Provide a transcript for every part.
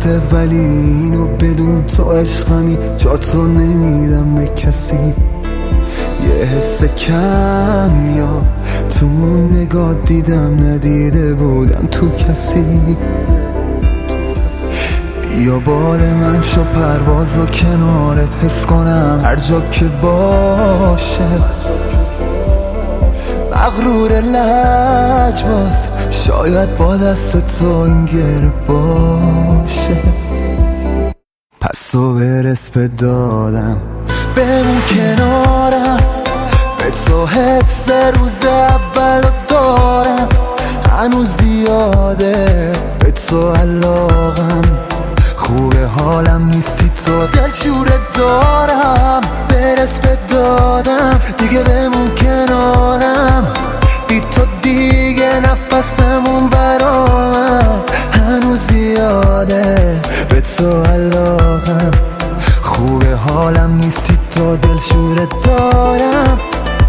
راحته، ولی اینو بدون تو عشقمی، جا تو نمیدم به کسی. یه حس کم یا تو نگاه دیدم ندیده بودم تو کسی. بیا بال من شو پرواز و کنارت حس کنم هر جا که باشه. مغرور لجباز شاید با دست تو این گره باشه. پس تو برس به دادم بمون کنارم، به تو حس روز اول رو دارم، هنوز زیاده به تو علاقم. خوبه حالم نیستی تو دلشوره دارم، برس به دادم دیگه بمون کنارم. بی تو دیگه نفسمون برامن، هنوز زیاده به تو علاقم. خوبه حالم نیستی تو دلشوره دارم.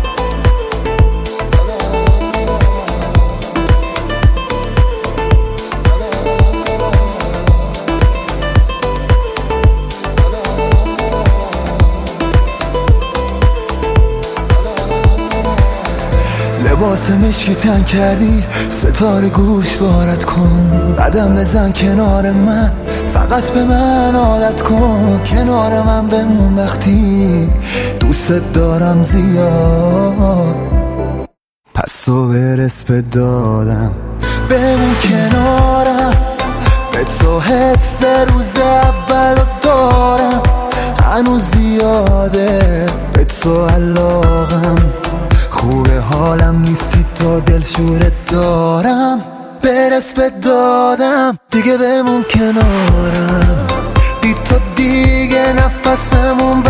لباس مشکی تن کردی، ستاره گوش وارد کن، قدم بزن کنار من، فقط به من عادت کن. کنار من بمون وقتی دوست دارم زیاد. پس تو برس به دادم بمون کنارم، به تو حس روز اول رو دارم، هنوز زیاده به تو علاقم. خوبه حالم نیستی تو دلشوره دارم، برس به دادم دیگه بمون کنارم. بی تو دیگه نفسمون